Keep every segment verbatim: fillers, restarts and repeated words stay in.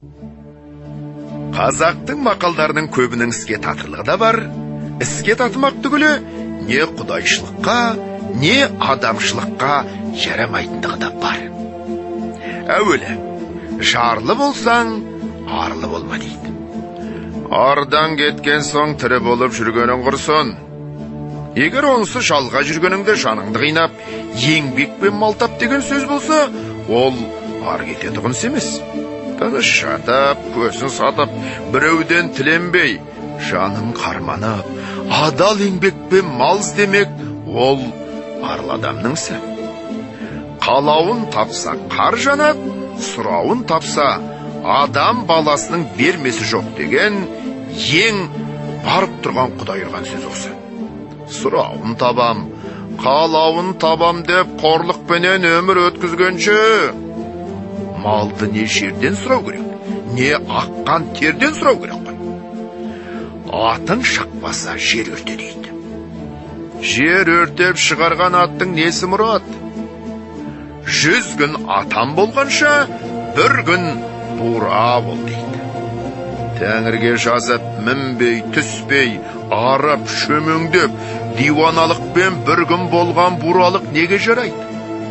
Қазақтың мақалдарының көбінің іске татырлығы да бар. Іске татымақ түгілі не құдайшылыққа, не адамшылыққа жарамайтындығы да бар. Әуелі, жарлы болсаң, арлы болма дейді. Ардан кеткен соң тірі болып жүргенің құрсын. Егер онысы жалға жүргеніңде жаныңды қинап, еңбекпен малтап деген сөз болса, ол ар кетеді құныс емес. Тыныш жатып, көзін сатып, біреуден тіленбей, жаның қарманып, адал еңбекпен мал іздемек, ол арлы адамның ісі. Қалауын тапса қар жанат, сұрауын тапса адам баласының бермесі жоқ деген ең барып тұрған Құдай ұрған сөз осы. Сұрауын табам, қалауын табам деп қорлықпенен өмір өткізгенше, малды не жерден сұрау керек, не аққан терден сұрау керек қой. Атың шықпаса жер өрте дейді. Жер өртеп шығарған аттың несі мұрат? Жүз күн атам болғанша, бір күн бура бол дейді. Тәңірге жазып, мінбей, түспей, арап, шөмеңдеп, диваналықпен бір күн болған буралық неге жарайды?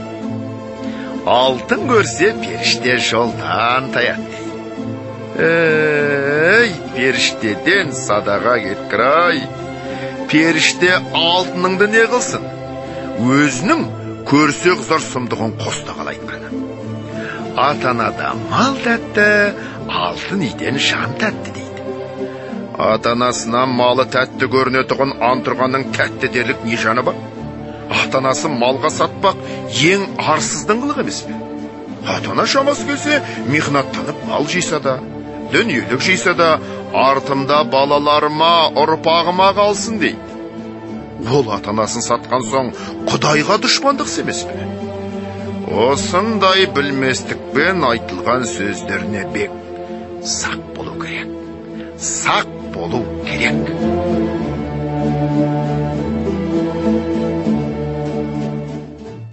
Алтын көрсе періште жолдан таяды. Ей, періштеден садаға кеткірай. Періште алтыныңды не қылсын? Өзінің көрсе қызар сұмдығын қоста қалайтқаны. Атанада мал тәтті, алтын үйден жан тәтті дейді. Атанасынан малы тәтті көрінетіғын антырғанның тәтті дерлік не жаны бар? Атанасы малға сатпақ ең арсыздың қылық емес пе? Атана шамасы келсе, михнаттанып мал жиса да, дүниелік жиса да, артымда балаларыма, ұрпағыма қалсын дейді. Ол атанасын сатқан соң Құдайға дұшпандық емес пе? Осындай білместікпен айтылған сөздеріне бек сақ болу керек. Сақ болу керек.